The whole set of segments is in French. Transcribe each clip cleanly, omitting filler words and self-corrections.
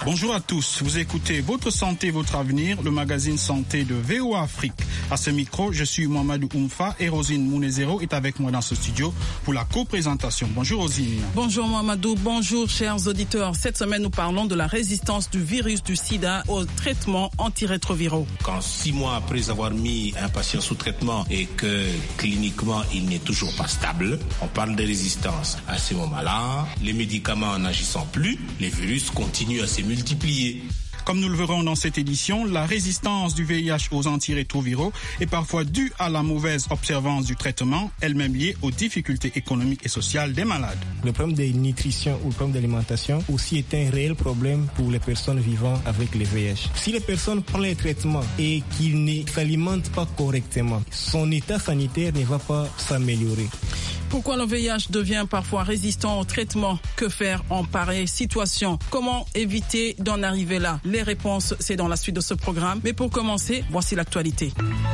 Bonjour à tous, vous écoutez Votre Santé, Votre Avenir, le magazine santé de VOA Afrique. À ce micro, je suis Mohamedou Oumfa et Rosine Mounezero est avec moi dans ce studio pour la co-présentation. Bonjour Rosine. Bonjour Mohamedou, bonjour chers auditeurs. Cette semaine, nous parlons de la résistance du virus du sida aux traitements antirétroviraux. Quand 6 mois après avoir mis un patient sous traitement et que cliniquement il n'est toujours pas stable, on parle de résistance. À ce moment-là, les médicaments n'agissant plus, les virus continuent à se multiplier. Comme nous le verrons dans cette édition, la résistance du VIH aux antirétroviraux est parfois due à la mauvaise observance du traitement, elle-même liée aux difficultés économiques et sociales des malades. Le problème de nutrition ou le problème d'alimentation aussi est un réel problème pour les personnes vivant avec le VIH. Si les personnes prennent les traitements et qu'ils ne s'alimentent pas correctement, son état sanitaire ne va pas s'améliorer. Pourquoi le VIH devient parfois résistant au traitement? Que faire en pareille situation? Comment éviter d'en arriver là? Les réponses, c'est dans la suite de ce programme. Mais pour commencer, voici l'actualité.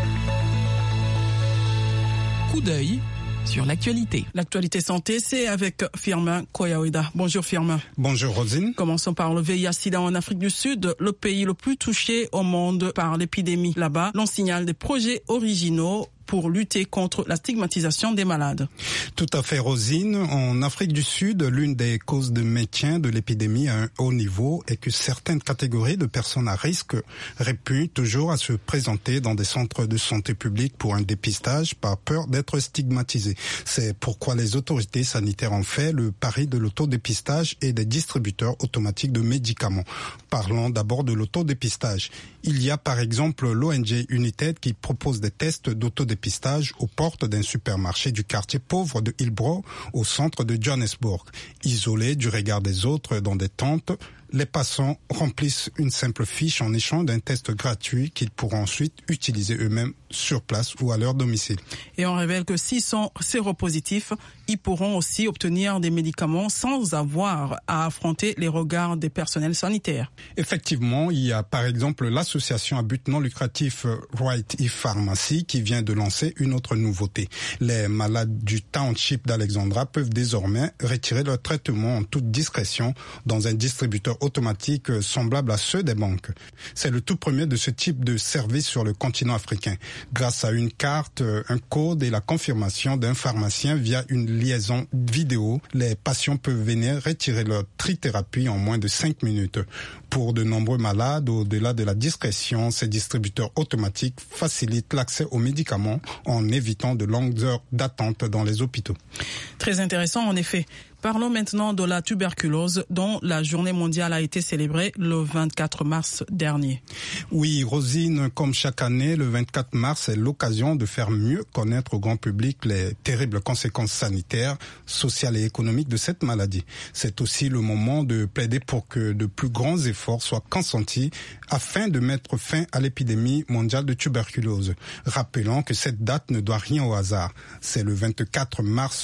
Coup d'œil sur l'actualité. L'actualité santé, c'est avec Firmin Koyaouida. Bonjour Firmin. Bonjour Rosine. Commençons par le VIH-Sida en Afrique du Sud, le pays le plus touché au monde par l'épidémie. Là-bas, l'on signale des projets originaux pour lutter contre la stigmatisation des malades. Tout à fait, Rosine. En Afrique du Sud, l'une des causes de maintien de l'épidémie à un haut niveau est que certaines catégories de personnes à risque répugnent toujours à se présenter dans des centres de santé publique pour un dépistage par peur d'être stigmatisées. C'est pourquoi les autorités sanitaires ont fait le pari de l'autodépistage et des distributeurs automatiques de médicaments. Parlons d'abord de l'autodépistage. Il y a par exemple l'ONG United qui propose des tests d'autodépistage aux portes d'un supermarché du quartier pauvre de Hillbrow au centre de Johannesburg. Isolés du regard des autres dans des tentes, les passants remplissent une simple fiche en échange d'un test gratuit qu'ils pourront ensuite utiliser eux-mêmes sur place ou à leur domicile. Et on révèle que s'ils sont séropositifs, ils pourront aussi obtenir des médicaments sans avoir à affronter les regards des personnels sanitaires. Effectivement, il y a par exemple l'association à but non lucratif Right ePharmacy qui vient de lancer une autre nouveauté. Les malades du township d'Alexandra peuvent désormais retirer leur traitement en toute discrétion dans un distributeur automatique semblable à ceux des banques. C'est le tout premier de ce type de service sur le continent africain. Grâce à une carte, un code et la confirmation d'un pharmacien via une liaison vidéo, les patients peuvent venir retirer leur trithérapie en moins de 5 minutes. Pour de nombreux malades, au-delà de la discrétion, ces distributeurs automatiques facilitent l'accès aux médicaments en évitant de longues heures d'attente dans les hôpitaux. Très intéressant en effet. Parlons maintenant de la tuberculose dont la journée mondiale a été célébrée le 24 mars dernier. Oui, Rosine, comme chaque année, le 24 mars est l'occasion de faire mieux connaître au grand public les terribles conséquences sanitaires, sociales et économiques de cette maladie. C'est aussi le moment de plaider pour que de plus grands efforts soient consentis afin de mettre fin à l'épidémie mondiale de tuberculose. Rappelons que cette date ne doit rien au hasard. C'est le 24 mars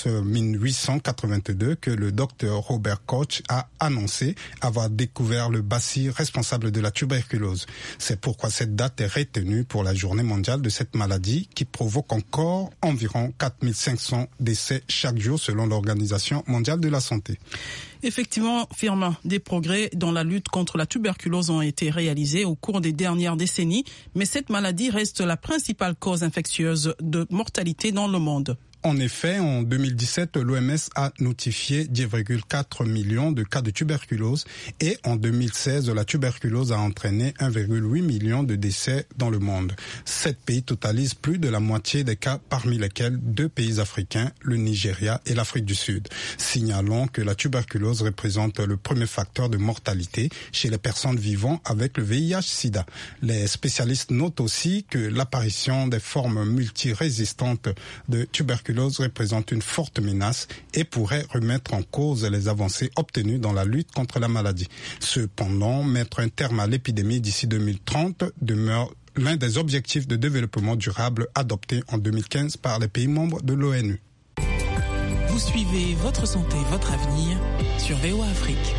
1882 que le docteur Robert Koch a annoncé avoir découvert le bacille responsable de la tuberculose. C'est pourquoi cette date est retenue pour la journée mondiale de cette maladie qui provoque encore environ 4500 décès chaque jour selon l'Organisation mondiale de la santé. Effectivement, Firmin, des progrès dans la lutte contre la tuberculose ont été réalisés au cours des dernières décennies, mais cette maladie reste la principale cause infectieuse de mortalité dans le monde. En effet, en 2017, l'OMS a notifié 10,4 millions de cas de tuberculose et en 2016, la tuberculose a entraîné 1,8 million de décès dans le monde. 7 pays totalisent plus de la moitié des cas, parmi lesquels 2 pays africains, le Nigeria et l'Afrique du Sud. Signalons que la tuberculose représente le premier facteur de mortalité chez les personnes vivant avec le VIH-Sida. Les spécialistes notent aussi que l'apparition des formes multirésistantes de tuberculose représente une forte menace et pourrait remettre en cause les avancées obtenues dans la lutte contre la maladie. Cependant, mettre un terme à l'épidémie d'ici 2030 demeure l'un des objectifs de développement durable adoptés en 2015 par les pays membres de l'ONU. Vous suivez Votre santé, votre avenir sur VOA Afrique.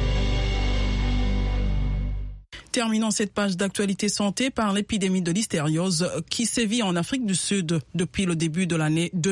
Terminons cette page d'actualité santé par l'épidémie de l'hystériose qui sévit en Afrique du Sud depuis le début de l'année 2020.